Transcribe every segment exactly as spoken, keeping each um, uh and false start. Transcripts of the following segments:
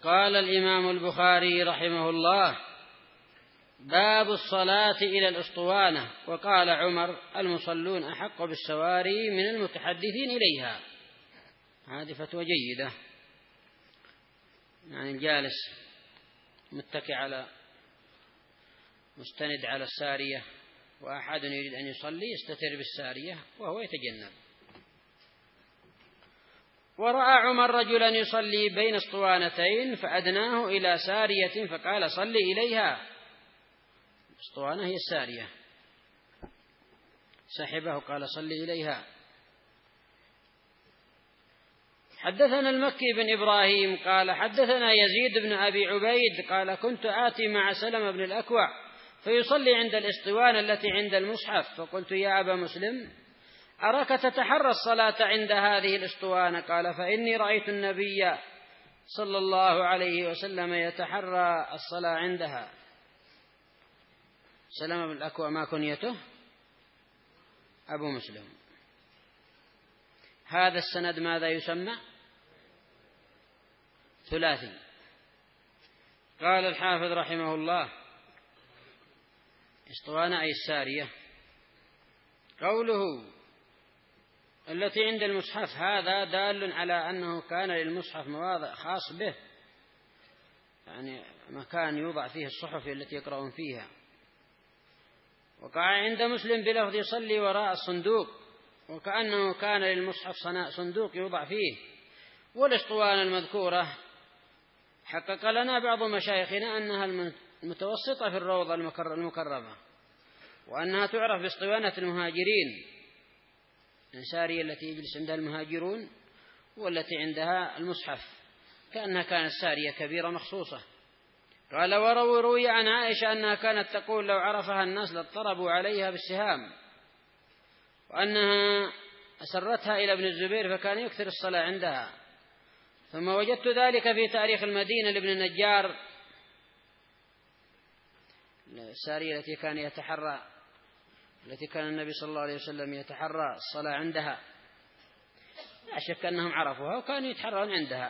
قال الإمام البخاري رحمه الله: باب الصلاة إلى الأسطوانة. وقال عمر: المصلون أحق بالسواري من المتحدثين إليها. هذه فتوى جيدة، يعني الجالس متكئ على مستند على السارية وأحد يريد أن يصلي يستتر بالسارية وهو يتجنب. ورأى عمر رجلا يصلي بين اسطوانتين فأدناه إلى سارية فقال: صل إليها. الاسطوانة هي السارية، سحبه قال: صل إليها. حدثنا المكي بن إبراهيم قال: حدثنا يزيد بن أبي عبيد قال: كنت آتي مع سلمة بن الأكوع فيصلي عند الاسطوانة التي عند المصحف، فقلت: يا أبا مسلم، أراك تتحرى الصلاة عند هذه الاسطوانة. قال: فإني رأيت النبي صلى الله عليه وسلم يتحرى الصلاة عندها. سلمة بن الأكوع ما كنيته؟ أبو مسلم. هذا السند ماذا يسمى؟ ثلاثي. قال الحافظ رحمه الله: اسطوانة أي السارية. قوله التي عند المصحف هذا دال على أنه كان للمصحف مواضع خاص به، يعني مكان يوضع فيه الصحف التي يقرؤون فيها. وقع عند مسلم بلفظ: يصلي وراء الصندوق، وكأنه كان للمصحف صندوق يوضع فيه. والاسطوانة المذكورة حقق لنا بعض مشايخنا أنها المتوسطة في الروضة المكرمة، وأنها تعرف باسطوانة المهاجرين، السارية التي يجلس عندها المهاجرون والتي عندها المصحف، كأنها كانت سارية كبيرة مخصوصة. قال: وروي عن عائشة أنها كانت تقول: لو عرفها الناس لاضطربوا عليها بالسهام، وأنها أسرتها إلى ابن الزبير فكان يكثر الصلاة عندها. ثم وجدت ذلك في تاريخ المدينة لابن النجار، السارية التي كان يتحرى التي كان النبي صلى الله عليه وسلم يتحرى الصلاة عندها، لا شك أنهم عرفوها وكانوا يتحرون عندها،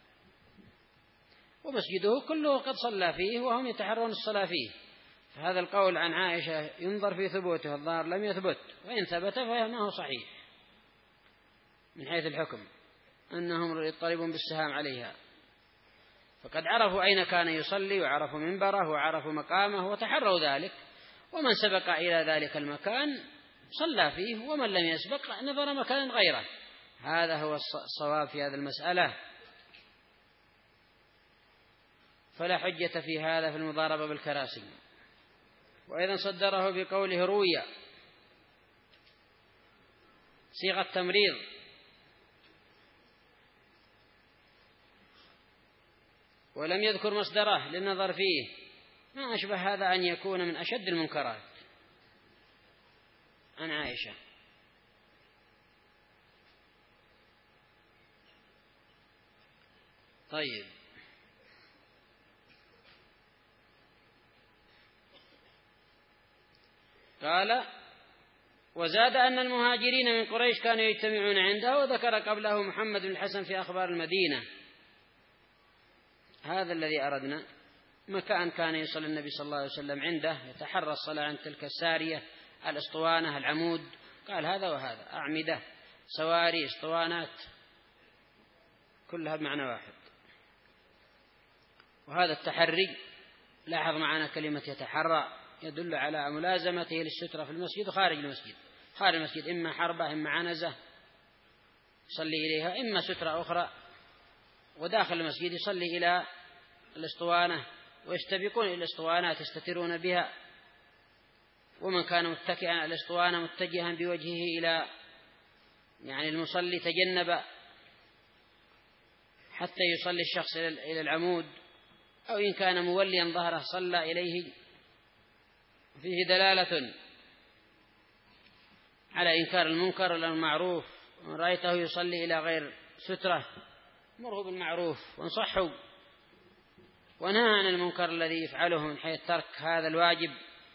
ومسجده كله قد صلى فيه وهم يتحرون الصلاة فيه. فهذا القول عن عائشة ينظر في ثبوته، الظاهر لم يثبت، وإن ثبت فما هو صحيح من حيث الحكم أنهم يضطربون بالسهام عليها. فقد عرفوا أين كان يصلي، وعرفوا منبره، وعرفوا مقامه، وتحروا ذلك، ومن سبق إلى ذلك المكان صلى فيه، ومن لم يسبق نظر مكان غيره. هذا هو الصواب في هذه المسألة، فلا حجة في هذا في المضاربة بالكراسي. وأيضا صدره بقوله: روي، صيغة تمريض، ولم يذكر مصدره للنظر فيه، ما أشبه هذا أن يكون من أشد المنكرات عن عائشة. طيب، قال: وزاد أن المهاجرين من قريش كانوا يجتمعون عنده، وذكر قبله محمد بن الحسن في أخبار المدينة. هذا الذي أردنا، مكان كان يصلي النبي صلى الله عليه وسلم عنده، يتحرى الصلاة عند تلك السارية، الأسطوانة، العمود. قال: هذا وهذا، أعمدة، سواري، اسطوانات، كلها بمعنى واحد. وهذا التحري، لاحظ معنا كلمة يتحرى، يدل على ملازمته للسترة في المسجد وخارج المسجد. خارج المسجد إما حربة، إما عنزة يصلي إليها، إما سترة أخرى. وداخل المسجد يصلي إلى الاسطوانة، ويستبقون إلى الاسطوانات يستترون بها. ومن كان متكئا على الاسطوانة متجها بوجهه إلى يعني المصلي تجنب حتى يصلي الشخص إلى العمود، أو إن كان موليا ظهره صلى إليه. فيه دلالة على إنكار المنكر والمعروف. من رأيته يصلي إلى غير سترة مره بالمعروف وانصحوا، ونهى عن المنكر الذي يفعله من حيث ترك هذا الواجب.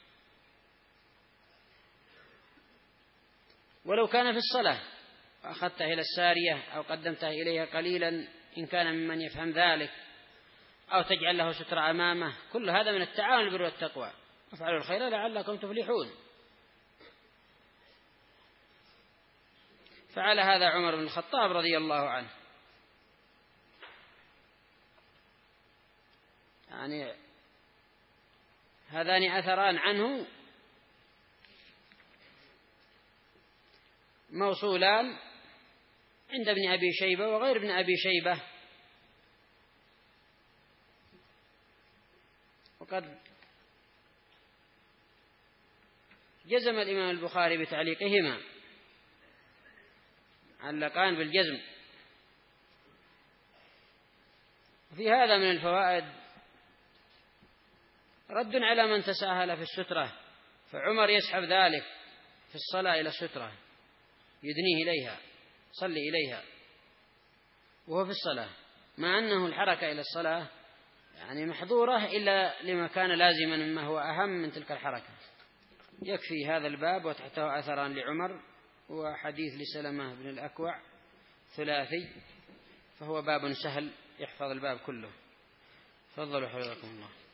ولو كان في الصلاة وأخذته إلى السارية أو قدمته إليها قليلا، إن كان ممن يفهم ذلك، أو تجعل له سترة أمامه، كل هذا من التعاون بالبر والتقوى. افعلوا الخير لعلكم تفلحون. فعل هذا عمر بن الخطاب رضي الله عنه. يعني هذان أثران عنه موصولان عند ابن أبي شيبة وغير ابن أبي شيبة، وقد جزم الإمام البخاري بتعليقهما، علقان بالجزم. في هذا من الفوائد رد على من تساهل في السترة، فعمر يسحب ذلك في الصلاة إلى السترة، يدنيه إليها، صلي إليها وهو في الصلاة، مع أنه الحركة إلى الصلاة يعني محظورة إلا لما كان لازما مما هو أهم من تلك الحركة. يكفي هذا الباب وتحته أثران لعمر وحديث لسلمة بن الأكوع ثلاثي، فهو باب سهل يحفظ الباب كله. تفضلوا حفظكم الله.